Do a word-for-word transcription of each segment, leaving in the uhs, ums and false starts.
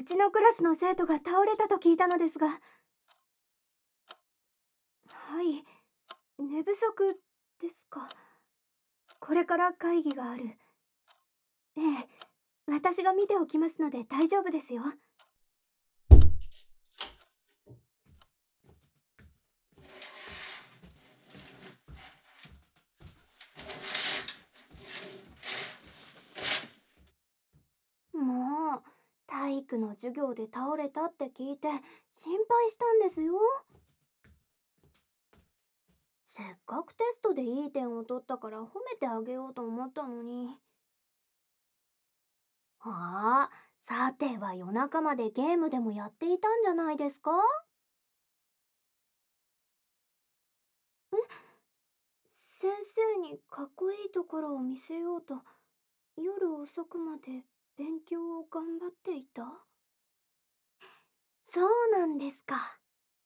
ちのクラスの生徒が倒れたと聞いたのですが。はい、寝不足ですか。これから会議がある。ええ、私が見ておきますので大丈夫ですよ。もう、体育の授業で倒れたって聞いて心配したんですよ。せっかくテストでいい点を取ったから褒めてあげようと思ったのに。ああ、さては夜中までゲームでもやっていたんじゃないですか？え、先生にかっこいいところを見せようと夜遅くまで勉強を頑張っていた？そうなんですか。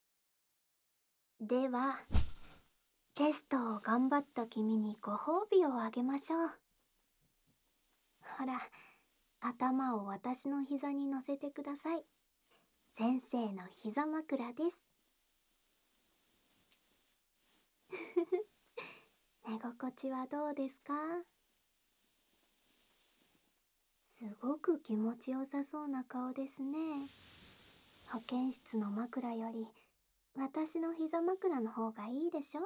では、テストを頑張った君にご褒美をあげましょう。ほら、頭を私の膝に乗せてください。先生の膝枕です。寝心地はどうですか？すごく気持ちよさそうな顔ですね。保健室の枕より私の膝枕の方がいいでしょ？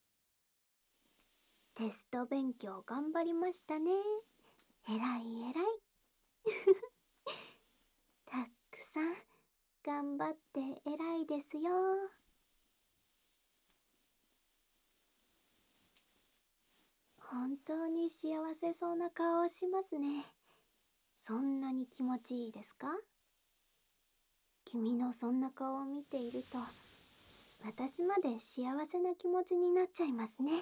テスト勉強頑張りましたね。えらいえらい。たくさん頑張ってえらいですよ。本当に幸せそうな顔をしますね。そんなに気持ちいいですか？君のそんな顔を見ていると私まで幸せな気持ちになっちゃいますね。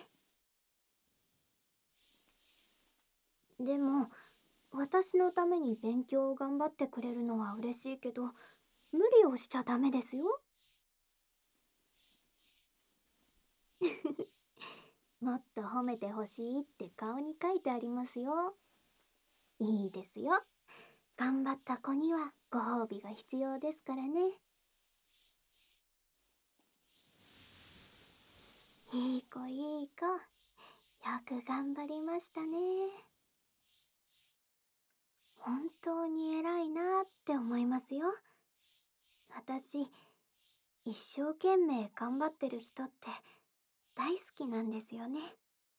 でも私のために勉強を頑張ってくれるのは嬉しいけど、無理をしちゃダメですよ。もっと褒めてほしいって顔に書いてありますよ。いいですよ。頑張った子にはご褒美が必要ですからね。いい子いい子。よく頑張りましたね。本当に偉いなって思いますよ。私、一生懸命頑張ってる人って大好きなんですよね。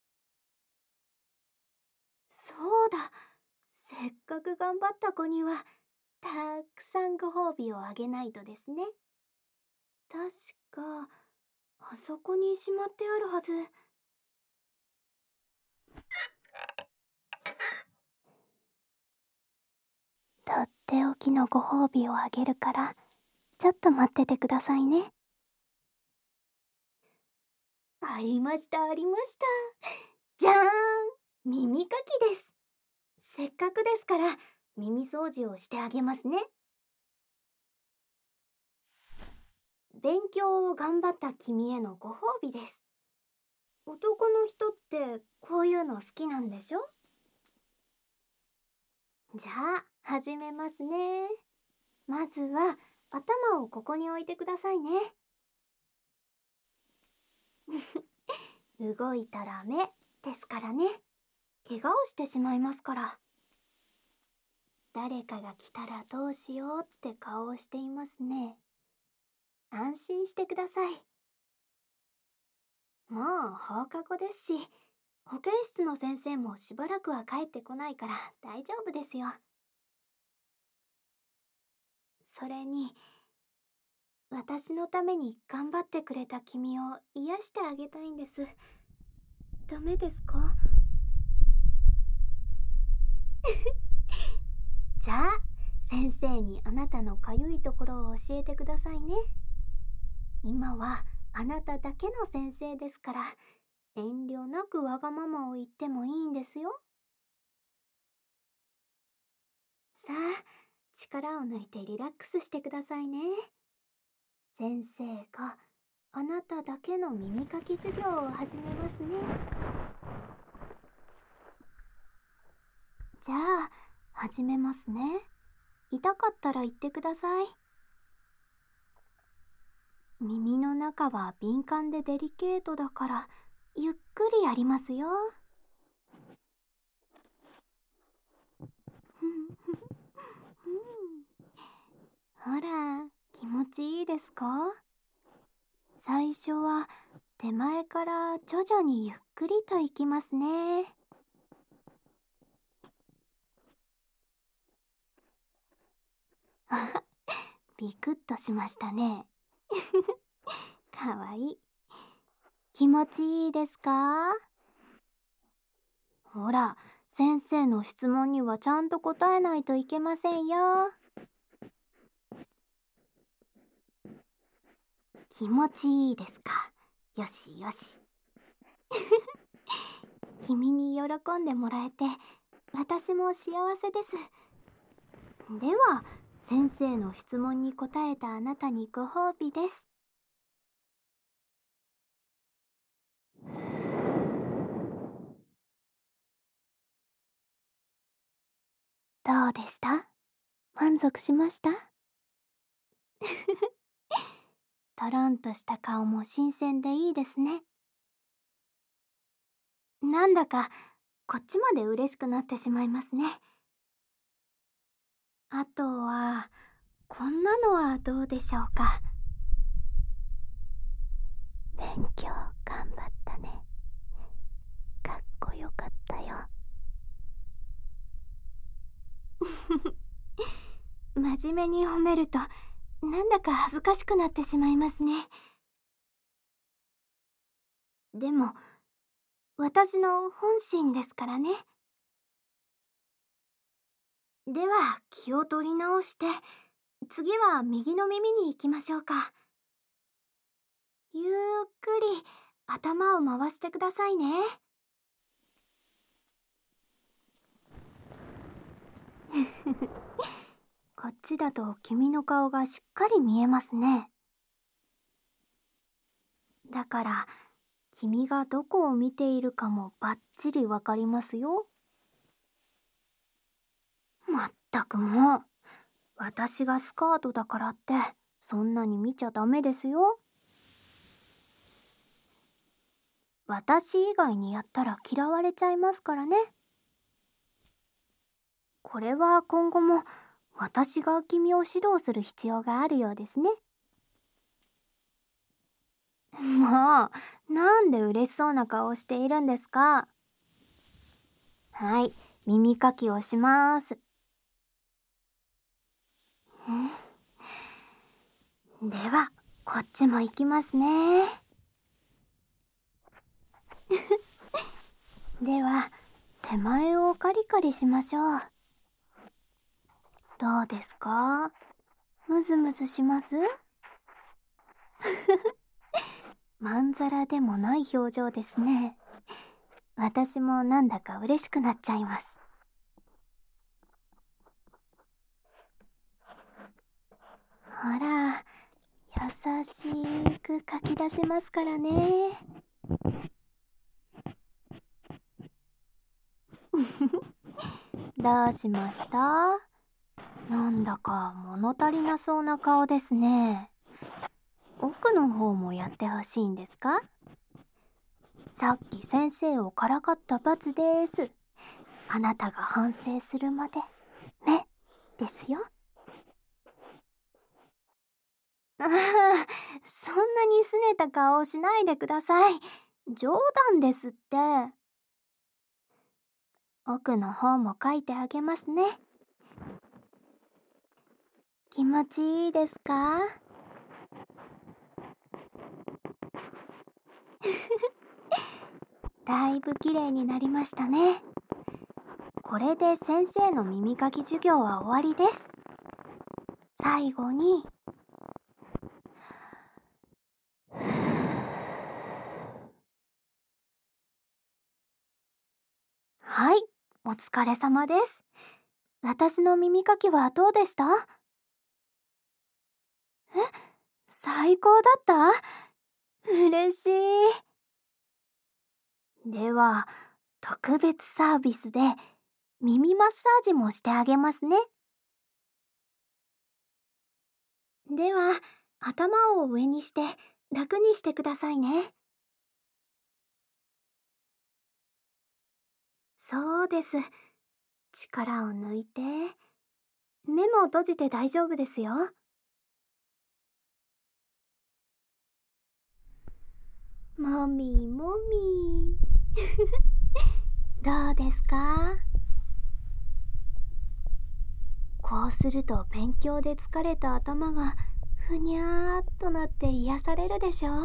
そうだ。せっかく頑張った子にはたくさんご褒美をあげないとですね。確かあそこにしまってあるはず。とっておきのご褒美をあげるからちょっと待っててくださいね。ありましたありました。じゃーん、耳かきです。せっかくですから耳掃除をしてあげますね。勉強を頑張った君へのご褒美です。男の人ってこういうの好きなんでしょ？じゃあ始めますね。まずは頭をここに置いてくださいね。動いたら目ですからね。怪我をしてしまいますから。誰かが来たらどうしようって顔をしていますね。安心してください。もう放課後ですし、保健室の先生もしばらくは帰ってこないから大丈夫ですよ。それに、私のために頑張ってくれた君を癒してあげたいんです。ダメですか？じゃあ先生にあなたのかゆいところを教えてくださいね。今はあなただけの先生ですから、遠慮なくわがままを言ってもいいんですよ。さあ、力を抜いてリラックスしてくださいね。先生があなただけの耳かき授業を始めますね。じゃあ始めますね。 痛かったら言ってください。耳の中は敏感でデリケートだから、ゆっくりやりますよ。ほら、気持ちいいですか？最初は手前から徐々にゆっくりといきますね。あ、ビクッとしましたね。かわいい。気持ちいいですか？ほら、先生の質問にはちゃんと答えないといけませんよ。気持ちいいですか？よしよし。君に喜んでもらえて、私も幸せです。では、先生の質問に答えたあなたにご褒美です。どうでした？満足しました？トロンとした顔も新鮮でいいですね。なんだかこっちまで嬉しくなってしまいますね。あとはこんなのはどうでしょうか。勉強頑張ったね。かっこよかったよ。真面目に褒めるとなんだか恥ずかしくなってしまいますね。でも私の本心ですからね。では気を取り直して、次は右の耳に行きましょうか。ゆっくり頭を回してくださいね。こっちだと君の顔がしっかり見えますね。だから君がどこを見ているかもバッチリわかりますよ。まったくもう、私がスカートだからってそんなに見ちゃダメですよ。私以外にやったら嫌われちゃいますからね。これは今後も私が君を指導する必要があるようですね。もう、なんで嬉しそうな顔をしているんですか？はい、耳かきをします。では、こっちも行きますね。では、手前をカリカリしましょう。どうですか？ムズムズします？まんざらでもない表情ですね。私もなんだか嬉しくなっちゃいます。ほら、優しく書き出しますからね。どうしました？なんだか物足りなそうな顔ですね。奥の方もやってほしいんですか？さっき先生をからかった罰です。あなたが反省するまでね、ですよ。ああ、そんなに拗ねた顔をしないでください。冗談ですって。奥の方も書いてあげますね。気持ちいいですか？だいぶ綺麗になりましたね。これで先生の耳かき授業は終わりです。最後にはい、お疲れ様です。私の耳かきはどうでした？え、最高だった？嬉しい。では、特別サービスで耳マッサージもしてあげますね。 では、頭を上にして楽にしてくださいね。そうです。力を抜いて、目も閉じて大丈夫ですよ。もみもみ。どうですか？こうすると勉強で疲れた頭がふにゃーっとなって癒されるでしょ。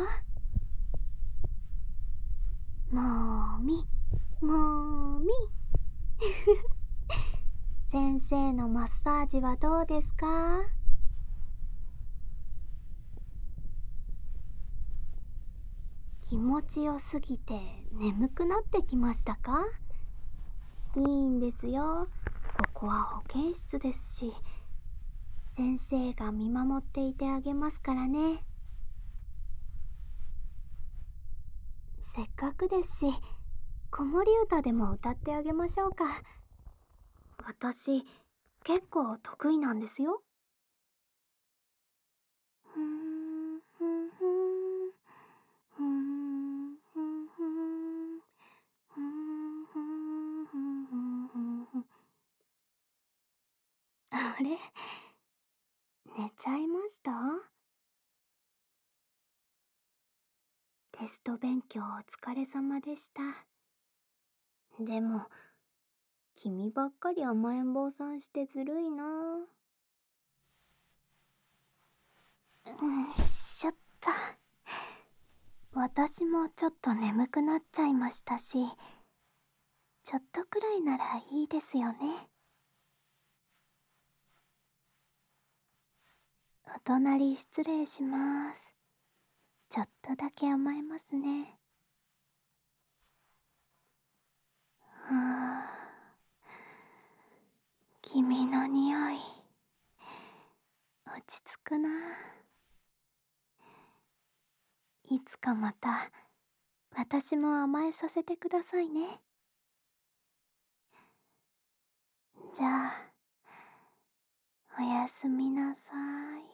もーみ、もーみ。先生のマッサージはどうですか？気持ちよすぎて眠くなってきましたか？いいんですよ。ここは保健室ですし、先生が見守っていてあげますからね。せっかくですし、子守歌でも歌ってあげましょうか。私、結構得意なんですよ。ふんふんふんふんふんふんふんふんふんふんふんふん。あれ、寝ちゃいました？テスト勉強お疲れ様でした。でも、君ばっかり甘えん坊さんしてずるいな。うんしょった。私もちょっと眠くなっちゃいましたし、ちょっとくらいならいいですよね。お隣失礼します。ちょっとだけ甘えますね。はあ、君の匂い、落ち着くな。いつかまた私も甘えさせてくださいね。じゃあ、おやすみなさい。